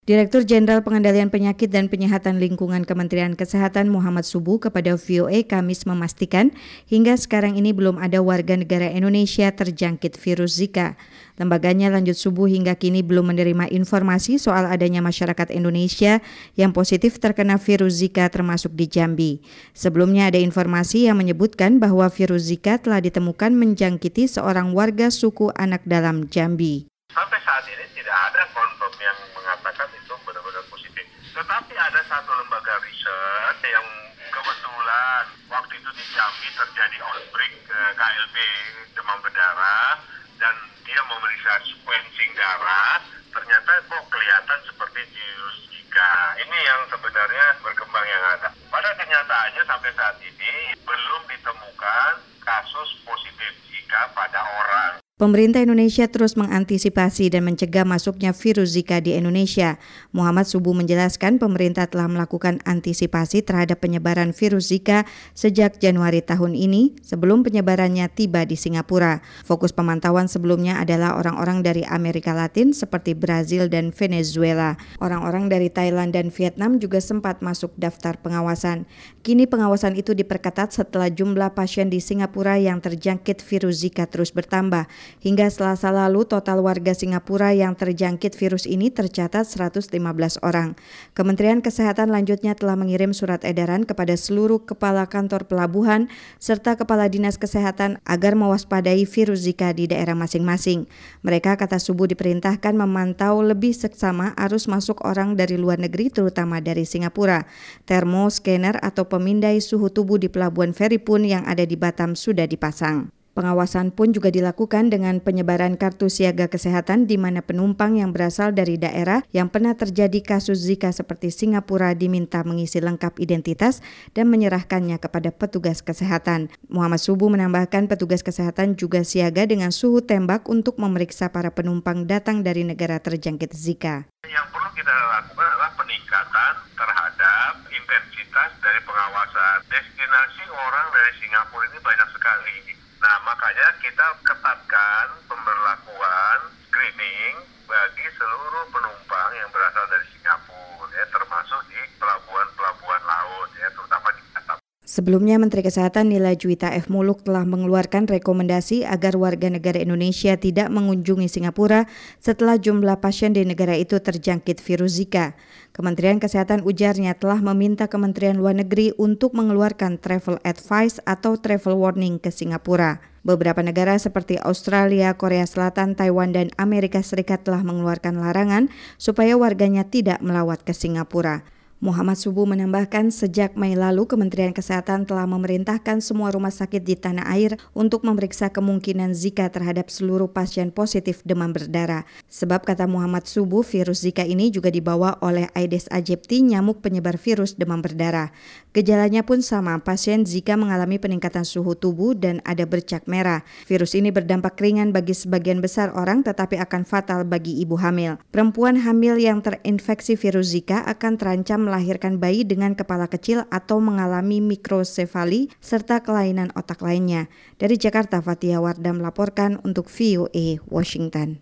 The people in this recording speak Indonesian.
Direktur Jenderal Pengendalian Penyakit dan Penyihatan Lingkungan Kementerian Kesehatan Muhammad Subuh kepada VOA Kamis memastikan hingga sekarang ini belum ada warga negara Indonesia terjangkit virus Zika. Lembaganya lanjut Subuh hingga kini belum menerima informasi soal adanya masyarakat Indonesia yang positif terkena virus Zika termasuk di Jambi. Sebelumnya ada informasi yang menyebutkan bahwa virus Zika telah ditemukan menjangkiti seorang warga suku Anak Dalam Jambi. Sampai saat ini tidak ada confirm yang mengatakan itu benar-benar positif. Tetapi ada satu lembaga riset yang kebetulan waktu itu di Jambi terjadi outbreak KLB demam berdarah dan dia memeriksa sequencing darah, ternyata kok kelihatan seperti virus Zika. Ini yang sebenarnya berkembang yang ada. Pada kenyataannya sampai saat ini belum ditemukan kasus positif Zika pada orang. Pemerintah Indonesia terus mengantisipasi dan mencegah masuknya virus Zika di Indonesia. Muhammad Subuh menjelaskan pemerintah telah melakukan antisipasi terhadap penyebaran virus Zika sejak Januari tahun ini sebelum penyebarannya tiba di Singapura. Fokus pemantauan sebelumnya adalah orang-orang dari Amerika Latin seperti Brazil dan Venezuela. Orang-orang dari Thailand dan Vietnam juga sempat masuk daftar pengawasan. Kini pengawasan itu diperketat setelah jumlah pasien di Singapura yang terjangkit virus Zika terus bertambah. Hingga Selasa lalu, total warga Singapura yang terjangkit virus ini tercatat 115 orang. Kementerian Kesehatan lanjutnya telah mengirim surat edaran kepada seluruh kepala kantor pelabuhan serta kepala dinas kesehatan agar mewaspadai virus Zika di daerah masing-masing. Mereka, kata Subuh, diperintahkan memantau lebih seksama arus masuk orang dari luar negeri, terutama dari Singapura. Termoscanner atau pemindai suhu tubuh di Pelabuhan Feri pun yang ada di Batam sudah dipasang. Pengawasan pun juga dilakukan dengan penyebaran kartu siaga kesehatan di mana penumpang yang berasal dari daerah yang pernah terjadi kasus Zika seperti Singapura diminta mengisi lengkap identitas dan menyerahkannya kepada petugas kesehatan. Muhammad Subuh menambahkan petugas kesehatan juga siaga dengan suhu tembak untuk memeriksa para penumpang datang dari negara terjangkit Zika. Yang perlu kita lakukan adalah peningkatan terhadap intensitas dari pengawasan. Destinasi orang dari Singapura ini banyak sekali. Nah, makanya kita ketatkan pemberlakuan screening bagi seluruh penumpang yang berasal dari Singapura, ya, termasuk di pelabuhan-pelabuhan laut, ya, terutama di Batam. Sebelumnya, Menteri Kesehatan Nila Juwita F. Muluk telah mengeluarkan rekomendasi agar warga negara Indonesia tidak mengunjungi Singapura setelah jumlah pasien di negara itu terjangkit virus Zika. Kementerian Kesehatan ujarnya telah meminta Kementerian Luar Negeri untuk mengeluarkan travel advice atau travel warning ke Singapura. Beberapa negara seperti Australia, Korea Selatan, Taiwan, dan Amerika Serikat telah mengeluarkan larangan supaya warganya tidak melawat ke Singapura. Muhammad Subuh menambahkan sejak Mei lalu Kementerian Kesehatan telah memerintahkan semua rumah sakit di tanah air untuk memeriksa kemungkinan Zika terhadap seluruh pasien positif demam berdarah. Sebab, kata Muhammad Subuh, virus Zika ini juga dibawa oleh Aedes aegypti, nyamuk penyebar virus demam berdarah. Gejalanya pun sama, pasien Zika mengalami peningkatan suhu tubuh dan ada bercak merah. Virus ini berdampak ringan bagi sebagian besar orang tetapi akan fatal bagi ibu hamil. Perempuan hamil yang terinfeksi virus Zika akan terancam melahirkan bayi dengan kepala kecil atau mengalami mikrosefali serta kelainan otak lainnya. Dari Jakarta, Fathia Wardah melaporkan untuk VOA Washington.